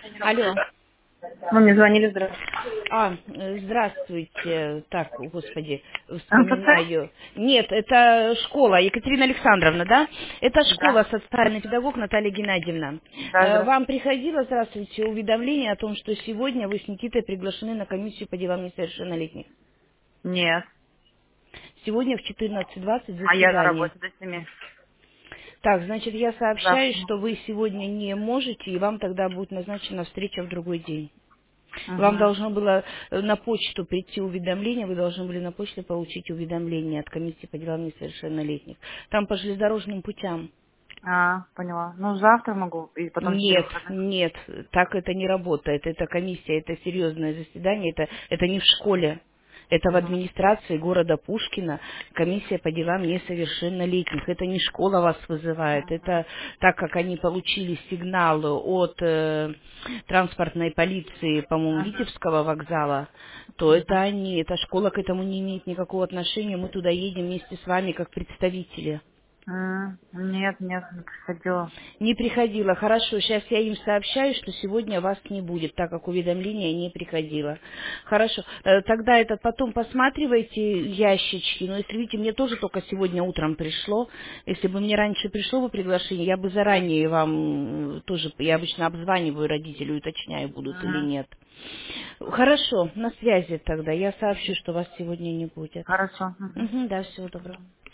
Алло. Вы мне звонили, здравствуйте. Здравствуйте. Так, господи, МФЦ? вспоминаю. Нет, это школа, Екатерина Александровна, да? Это Да. школа, социальный педагог Наталья Геннадьевна. Да, Вам здравствуйте. приходило, здравствуйте, уведомление о том, что сегодня вы с Никитой приглашены на комиссию по делам несовершеннолетних? Нет. Сегодня в 14:20 А я на заседание. работе до 7. Так, значит, я сообщаю, Завтра что могу. вы сегодня не можете, и вам тогда будет назначена встреча в другой день. Вам Угу. должно было на почту прийти уведомление, вы должны были на почту получить уведомление от комиссии по делам несовершеннолетних. Там по железнодорожным путям. Поняла. Ну, завтра могу, и потом 4 Нет, выходных. нет, так это не работает. Это комиссия, это серьезное заседание, это не в школе. Это в Угу. администрации города Пушкина, комиссия по делам несовершеннолетних. Это не школа вас вызывает, Угу. это так как они получили сигнал от транспортной полиции, по-моему, Угу. Витебского вокзала, то это Угу. они, эта школа к этому не имеет никакого отношения, мы туда едем вместе с вами как представители. Нет, нет, не приходила. Не приходила. Хорошо, сейчас я им сообщаю, что сегодня вас не будет, так как уведомление не приходило. Хорошо. Тогда этот потом посматривайте ящички. Но если видите, мне тоже только сегодня утром пришло. Если бы мне раньше пришло бы приглашение, я бы заранее вам тоже, я обычно обзваниваю родителей, уточняю, будут или Угу. нет. Хорошо, на связи тогда. Я сообщу, что вас сегодня не будет. Хорошо. Угу. Мгм, да, всего доброго.